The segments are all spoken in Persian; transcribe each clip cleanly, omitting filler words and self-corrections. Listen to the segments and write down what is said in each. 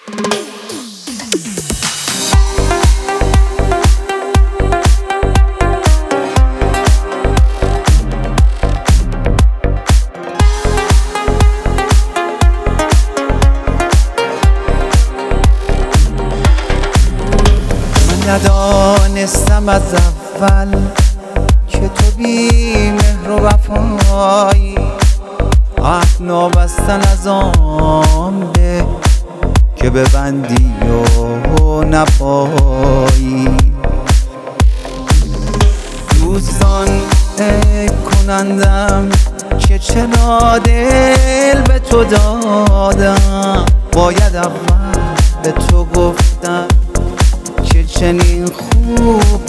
ندانستم از اول که تو بی مهر و وفایی، عهد نابستن از آن به که ببندی و نپایی. دوستان عیب کنندم که چرا دل به تو دادم، باید اول به تو گفتم که چنین خوب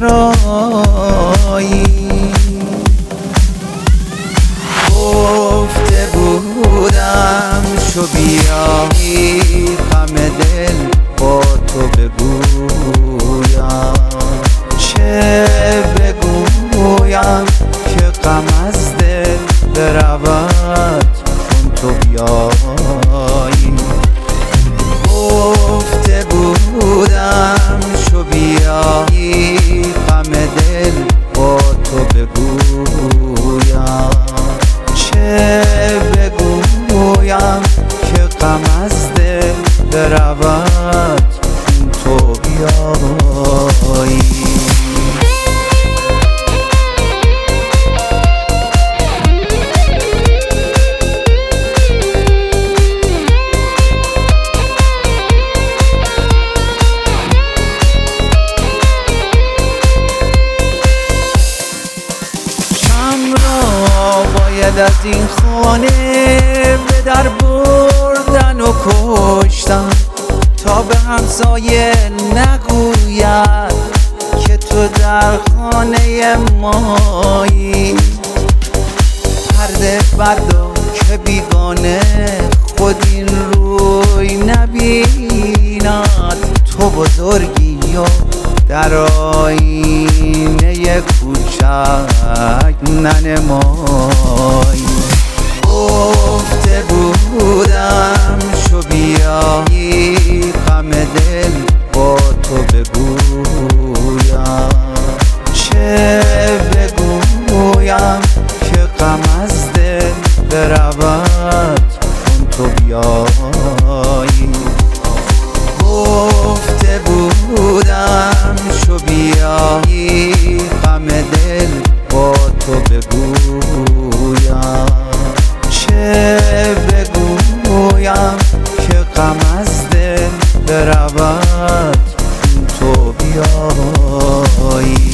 چرایی. گفته بودم شو بیایی غم دل با تو بگویم، چه بگویم که غم از دل برود چون تو بیایی. گفته بودم شو بیایی غم دل با تو بگویم، چه بگویم که غم از دل برود چون تو بیایی. باید از این خانه به در بردن و کشتن تا به همسایه نگوید که تو در خانه مایی. پرده بردار که بیگانه خود این روی نبیند، تو بزرگی و در آینه کوچک ننمایی. گفته بودم شو بیایی غم دل با تو بگویم، چه بگویم که غم از دل برود چون تو بیایی. گفته بودم شو بیایی غم دل با تو بگویم، چه بگویم که غم از دل برود چون تو بیایی.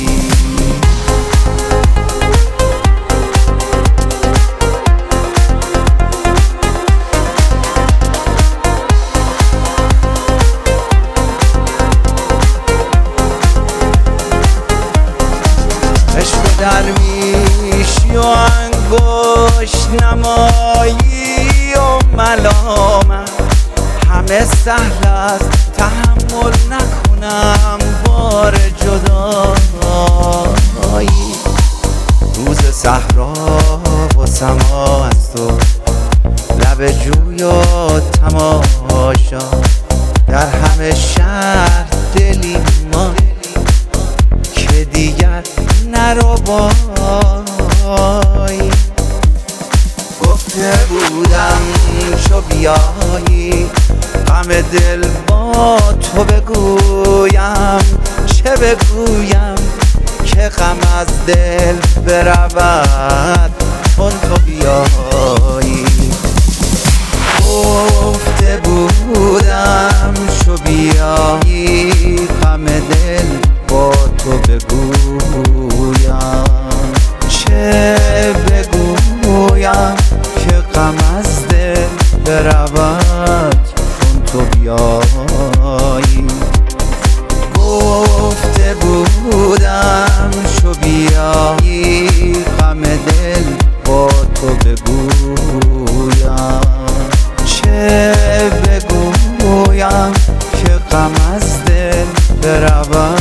درویشی و انگشت نمایی و ملامت همه سهل است، تحمل نکنم بار جدایی. روز صحرا و سما از تو لب جوی و تماشا، در همه شهر دلی ما که دیگر نرو بایی. گفته بودم چو بیایی غم دل با تو بگویم، چه بگویم که غم از دل برود چون تو بیایی. گفته بودم شو بیایی غم دل با تو بگویم، چه بگویم که غم از دل برود چون تو بیایی. گفته بودم شو بیایی غم دل با تو بگویم، چه بگویم که غم از دل برود